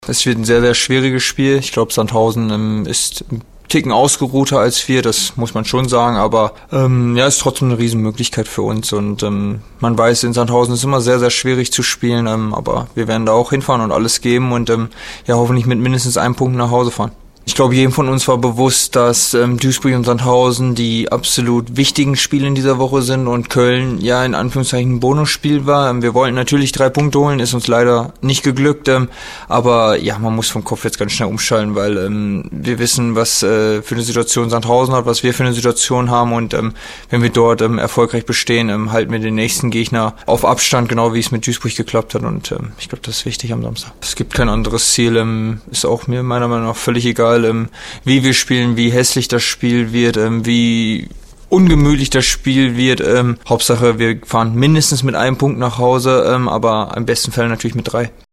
Es wird ein sehr, sehr schwieriges Spiel. Ich glaube, Sandhausen ist ein Ticken ausgeruhter als wir, das muss man schon sagen, aber ist trotzdem eine Riesenmöglichkeit für uns und man weiß, in Sandhausen ist immer sehr, sehr schwierig zu spielen, aber wir werden da auch hinfahren und alles geben und hoffentlich mit mindestens einem Punkt nach Hause fahren. Ich glaube, jedem von uns war bewusst, dass Duisburg und Sandhausen die absolut wichtigen Spiele in dieser Woche sind und Köln ja in Anführungszeichen ein Bonusspiel war. Wir wollten natürlich 3 Punkte holen, ist uns leider nicht geglückt, aber ja, man muss vom Kopf jetzt ganz schnell umschalten, weil wir wissen, was für eine Situation Sandhausen hat, was wir für eine Situation haben und wenn wir dort erfolgreich bestehen, halten wir den nächsten Gegner auf Abstand, genau wie es mit Duisburg geklappt hat und ich glaube, das ist wichtig am Samstag. Es gibt kein anderes Ziel, ist auch mir meiner Meinung nach völlig egal, wie wir spielen, wie hässlich das Spiel wird, wie ungemütlich das Spiel wird. Hauptsache, wir fahren mindestens mit einem Punkt nach Hause, aber im besten Fall natürlich mit 3.